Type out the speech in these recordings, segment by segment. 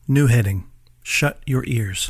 New heading: Shut your ears.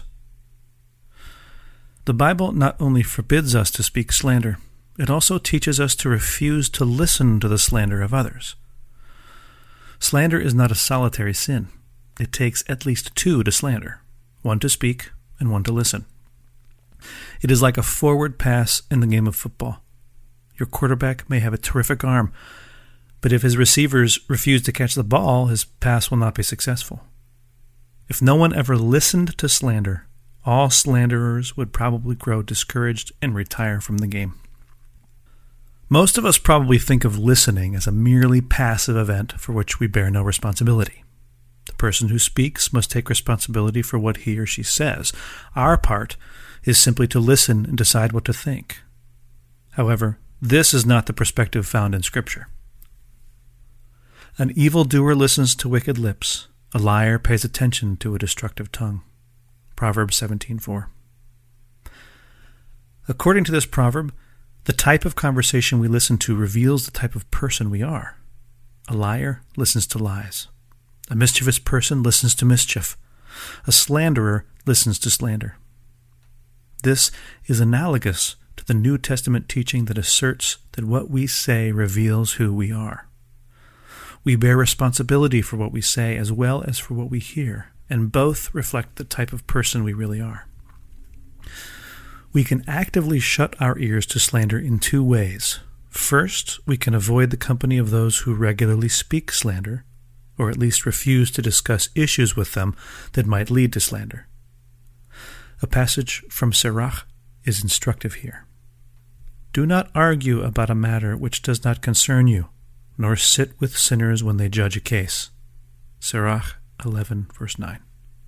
The Bible not only forbids us to speak slander, it also teaches us to refuse to listen to the slander of others. Slander is not a solitary sin. It takes at least two to slander, one to speak and one to listen. It is like a forward pass in the game of football. Your quarterback may have a terrific arm, but if his receivers refuse to catch the ball, his pass will not be successful. If no one ever listened to slander, all slanderers would probably grow discouraged and retire from the game. Most of us probably think of listening as a merely passive event for which we bear no responsibility. The person who speaks must take responsibility for what he or she says. Our part is simply to listen and decide what to think. However, this is not the perspective found in Scripture. An evildoer listens to wicked lips. A liar pays attention to a destructive tongue. Proverbs 17:4. According to this proverb, the type of conversation we listen to reveals the type of person we are. A liar listens to lies. A mischievous person listens to mischief. A slanderer listens to slander. This is analogous to the New Testament teaching that asserts that what we say reveals who we are. We bear responsibility for what we say as well as for what we hear, and both reflect the type of person we really are. We can actively shut our ears to slander in two ways. First, we can avoid the company of those who regularly speak slander, or at least refuse to discuss issues with them that might lead to slander. A passage from Sirach is instructive here. Do not argue about a matter which does not concern you, nor sit with sinners when they judge a case. Sirach 11, verse 9.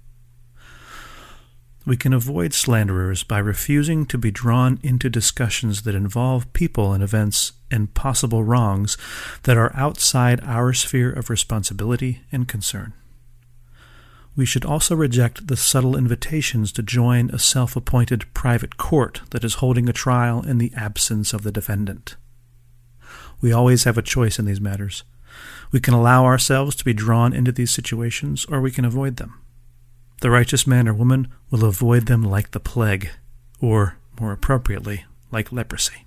We can avoid slanderers by refusing to be drawn into discussions that involve people and events and possible wrongs that are outside our sphere of responsibility and concern. We should also reject the subtle invitations to join a self-appointed private court that is holding a trial in the absence of the defendant. We always have a choice in these matters. We can allow ourselves to be drawn into these situations, or we can avoid them. The righteous man or woman will avoid them like the plague, or, more appropriately, like leprosy.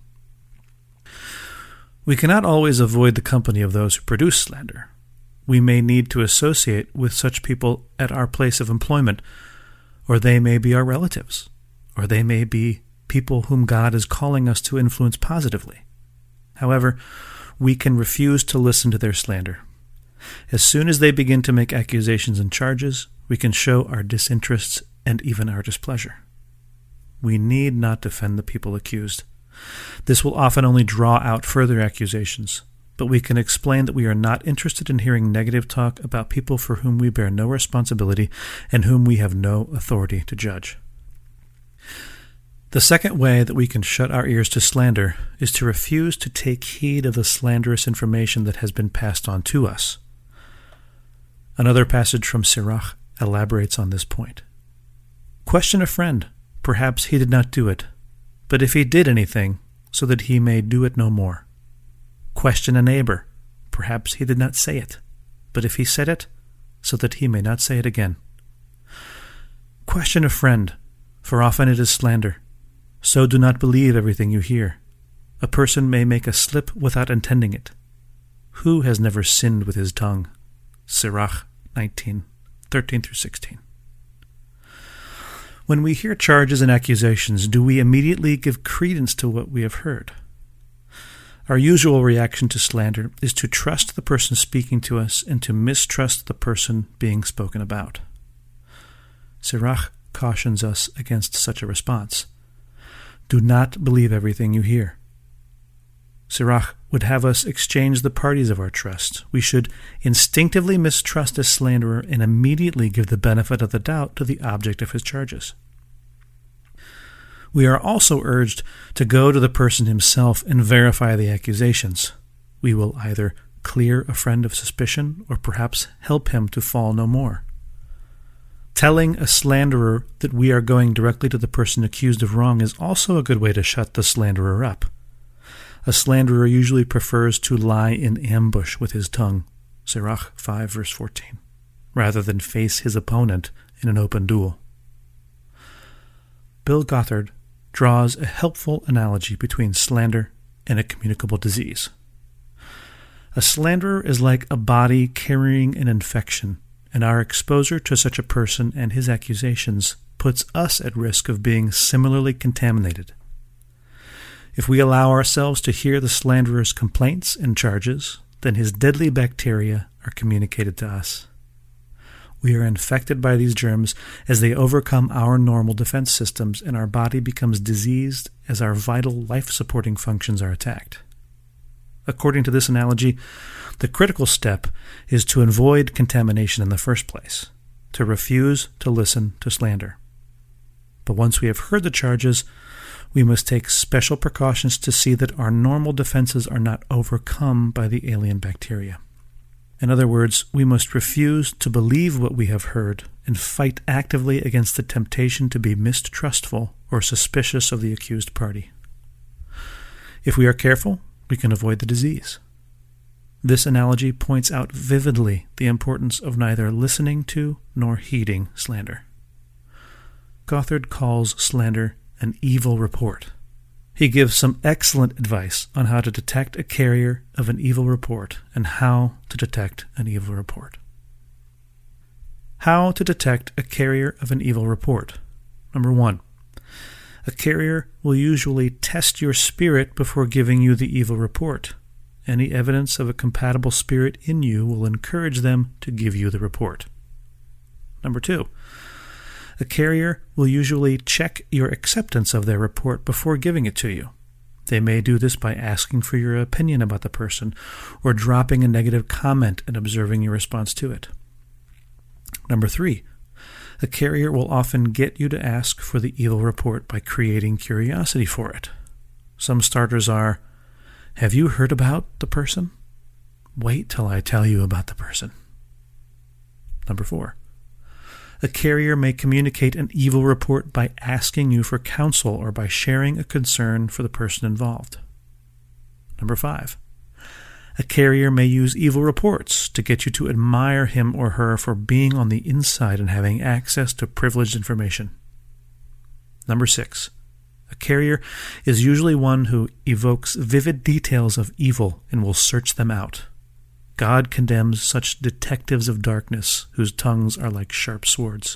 We cannot always avoid the company of those who produce slander. We may need to associate with such people at our place of employment, or they may be our relatives, or they may be people whom God is calling us to influence positively. However, we can refuse to listen to their slander. As soon as they begin to make accusations and charges, we can show our disinterest and even our displeasure. We need not defend the people accused. This will often only draw out further accusations, but we can explain that we are not interested in hearing negative talk about people for whom we bear no responsibility and whom we have no authority to judge. The second way that we can shut our ears to slander is to refuse to take heed of the slanderous information that has been passed on to us. Another passage from Sirach elaborates on this point. Question a friend, perhaps he did not do it, but if he did anything, so that he may do it no more. Question a neighbor, perhaps he did not say it, but if he said it, so that he may not say it again. Question a friend, for often it is slander. So do not believe everything you hear. A person may make a slip without intending it. Who has never sinned with his tongue? Sirach 19, 13-16. When we hear charges and accusations, do we immediately give credence to what we have heard? Our usual reaction to slander is to trust the person speaking to us and to mistrust the person being spoken about. Sirach cautions us against such a response. Do not believe everything you hear. Sirach would have us exchange the parties of our trust. We should instinctively mistrust a slanderer and immediately give the benefit of the doubt to the object of his charges. We are also urged to go to the person himself and verify the accusations. We will either clear a friend of suspicion or perhaps help him to fall no more. Telling a slanderer that we are going directly to the person accused of wrong is also a good way to shut the slanderer up. A slanderer usually prefers to lie in ambush with his tongue. Sirach 5, verse 14. rather than face his opponent in an open duel. Bill Gothard draws a helpful analogy between slander and a communicable disease. A slanderer is like a body carrying an infection, and our exposure to such a person and his accusations puts us at risk of being similarly contaminated. If we allow ourselves to hear the slanderer's complaints and charges, then his deadly bacteria are communicated to us. We are infected by these germs as they overcome our normal defense systems, and our body becomes diseased as our vital life-supporting functions are attacked. According to this analogy, the critical step is to avoid contamination in the first place, to refuse to listen to slander. But once we have heard the charges, we must take special precautions to see that our normal defenses are not overcome by the alien bacteria. In other words, we must refuse to believe what we have heard and fight actively against the temptation to be mistrustful or suspicious of the accused party. If we are careful, we can avoid the disease. This analogy points out vividly the importance of neither listening to nor heeding slander. Gothard calls slander an evil report. He gives some excellent advice on how to detect a carrier of an evil report and how to detect an evil report. How to detect a carrier of an evil report. Number 1. A carrier will usually test your spirit before giving you the evil report. Any evidence of a compatible spirit in you will encourage them to give you the report. Number 2. A carrier will usually check your acceptance of their report before giving it to you. They may do this by asking for your opinion about the person or dropping a negative comment and observing your response to it. Number 3. A carrier will often get you to ask for the evil report by creating curiosity for it. Some starters are, "Have you heard about the person? Wait till I tell you about the person." Number 4. A carrier may communicate an evil report by asking you for counsel or by sharing a concern for the person involved. Number 5. A carrier may use evil reports to get you to admire him or her for being on the inside and having access to privileged information. Number 6. A carrier is usually one who evokes vivid details of evil and will search them out. God condemns such detectives of darkness whose tongues are like sharp swords.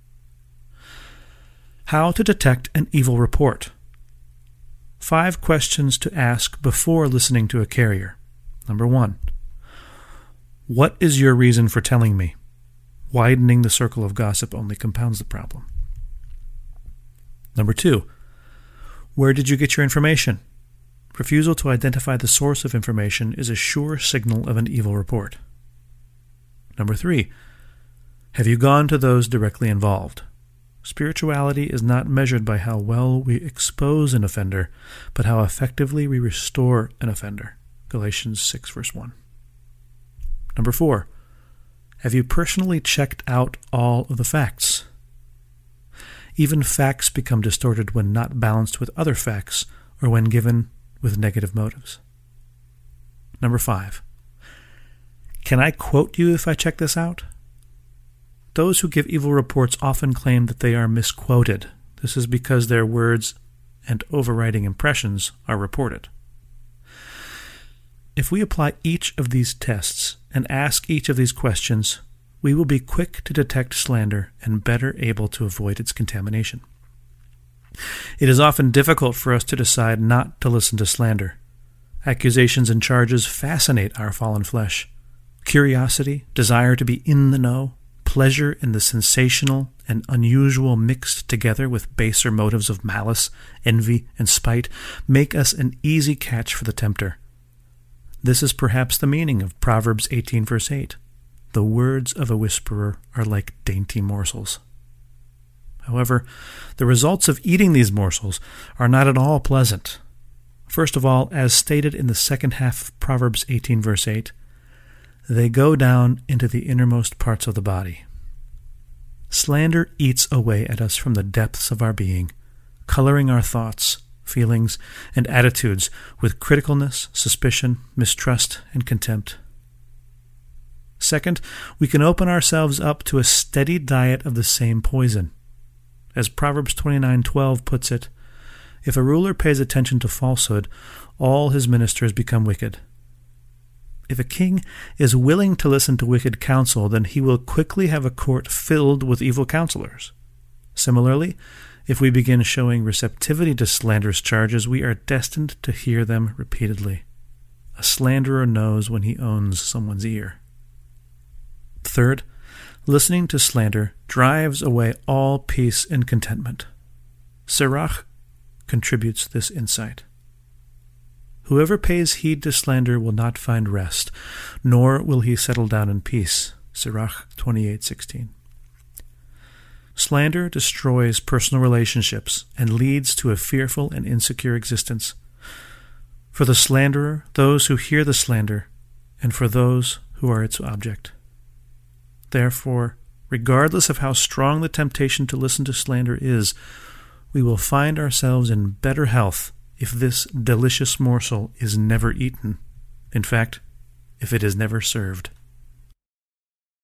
How to detect an evil report. 5 questions to ask before listening to a carrier. Number 1. What is your reason for telling me? Widening the circle of gossip only compounds the problem. Number 2. Where did you get your information? Refusal to identify the source of information is a sure signal of an evil report. Number 3. Have you gone to those directly involved? Spirituality is not measured by how well we expose an offender, but how effectively we restore an offender. Galatians 6, verse 1. Number 4. Have you personally checked out all of the facts? Even facts become distorted when not balanced with other facts or when given with negative motives. Number 5. Can I quote you if I check this out? Those who give evil reports often claim that they are misquoted. This is because their words and overriding impressions are reported. If we apply each of these tests and ask each of these questions, we will be quick to detect slander and better able to avoid its contamination. It is often difficult for us to decide not to listen to slander. Accusations and charges fascinate our fallen flesh. Curiosity, desire to be in the know, pleasure in the sensational and unusual mixed together with baser motives of malice, envy, and spite make us an easy catch for the tempter. This is perhaps the meaning of Proverbs 18, verse 8. The words of a whisperer are like dainty morsels. However, the results of eating these morsels are not at all pleasant. First of all, as stated in the second half of Proverbs 18, verse 8, they go down into the innermost parts of the body. Slander eats away at us from the depths of our being, coloring our thoughts, feelings, and attitudes with criticalness, suspicion, mistrust, and contempt. Second, we can open ourselves up to a steady diet of the same poison. As Proverbs 29:12 puts it, if a ruler pays attention to falsehood, all his ministers become wicked. If a king is willing to listen to wicked counsel, then he will quickly have a court filled with evil counselors. Similarly, if we begin showing receptivity to slanderous charges, we are destined to hear them repeatedly. A slanderer knows when he owns someone's ear. Third, listening to slander drives away all peace and contentment. Sirach contributes this insight. Whoever pays heed to slander will not find rest, nor will he settle down in peace. Sirach 28:16. Slander destroys personal relationships and leads to a fearful and insecure existence. For the slanderer, those who hear the slander, and for those who are its object. Therefore, regardless of how strong the temptation to listen to slander is, we will find ourselves in better health if this delicious morsel is never eaten. In fact, if it is never served.